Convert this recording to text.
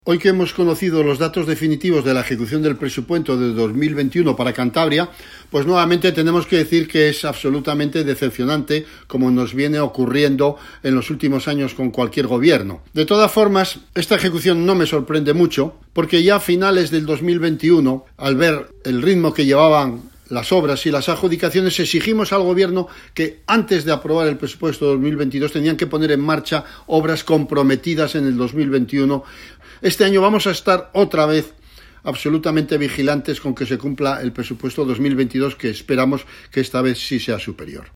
Hoy que hemos conocido los datos definitivos de la ejecución del presupuesto de 2021 para Cantabria, pues nuevamente tenemos que decir que es absolutamente decepcionante, como nos viene ocurriendo en los últimos años con cualquier gobierno. De todas formas, esta ejecución no me sorprende mucho, porque ya a finales del 2021, al ver el ritmo que llevaban las obras y las adjudicaciones, exigimos al gobierno que antes de aprobar el presupuesto de 2022 tenían que poner en marcha obras comprometidas en el 2021. Este año vamos a estar otra vez absolutamente vigilantes con que se cumpla el presupuesto 2022, que esperamos que esta vez sí sea superior.